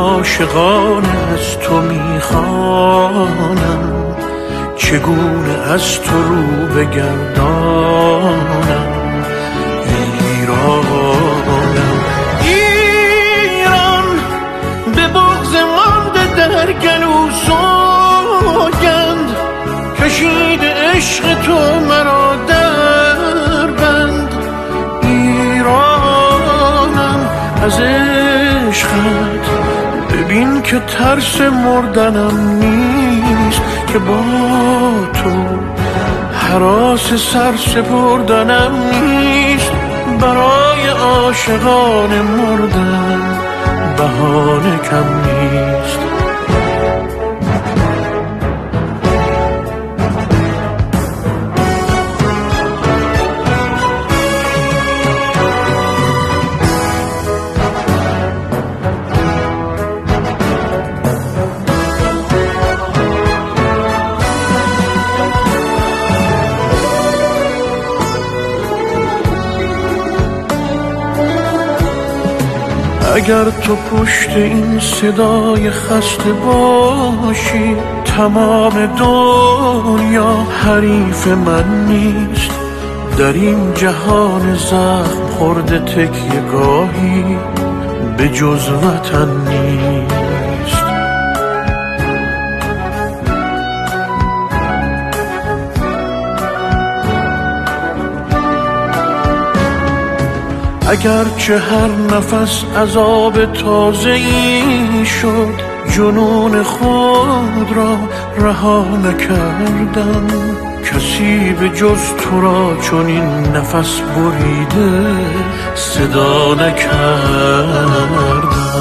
عاشقانه از تو میخوانم، چگونه از تو رو بگردانم. ایران به بغض مانده در گلو سوگند، کشیده عشق تو مرا در بند. ایرانم از عشقت ببین که ترس مردنم نیست، که با تو هراس سر سپردنم نیست. برای عاشقان مردن بهانه کم نیست. اگر تو پشت این صدای خسته باشی، تمام دنیا حریف من نیست. در این جهان زخم خورده تکیه گاهی به جز وطن نیست. اگرچه هر نفس عذاب تازه‌ای شد، جنون خود را رها نکردم. کسی به جز تو را چون این نفس بریده صدا نکردم.